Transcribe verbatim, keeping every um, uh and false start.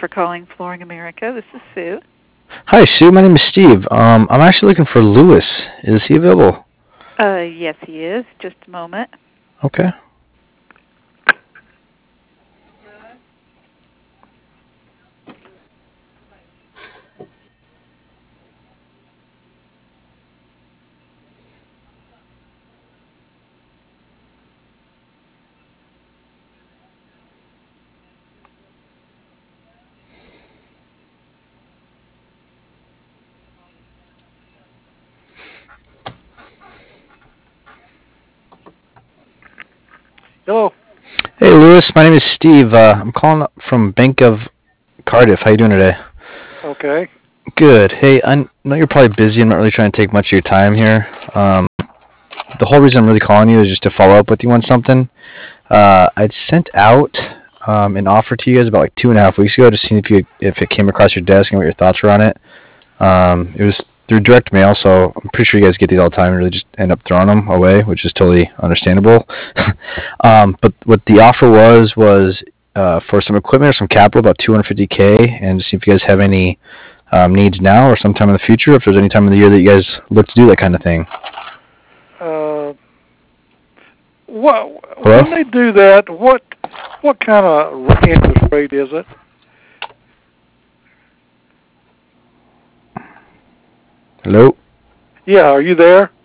for calling Flooring America. This is Sue. Hi, Sue. My name is Steve. Um, I'm actually looking for Lewis. Is he available? Uh, yes, he is. Just a moment. Okay. Hello. Hey, Lewis. My name is Steve. Uh, I'm calling up from Bank of Cardiff. How you doing today? Okay. Good. Hey, I know you're probably busy. I'm not really trying to take much of your time here. Um, the whole reason I'm really calling you is just to follow up with you on something. Uh, I'd sent out um, an offer to you guys about like two and a half weeks ago, just seeing if you if it came across your desk and what your thoughts were on it. Um, it was through direct mail, so I'm pretty sure you guys get these all the time and really just end up throwing them away, which is totally understandable. um, but what the offer was was uh, for some equipment or some capital, about two hundred fifty K, and to see if you guys have any um, needs now or sometime in the future, if there's any time of the year that you guys look to do that kind of thing. Uh, what Hello? when they do that? What what kind of interest rate is it? Hello? Yeah, are you there?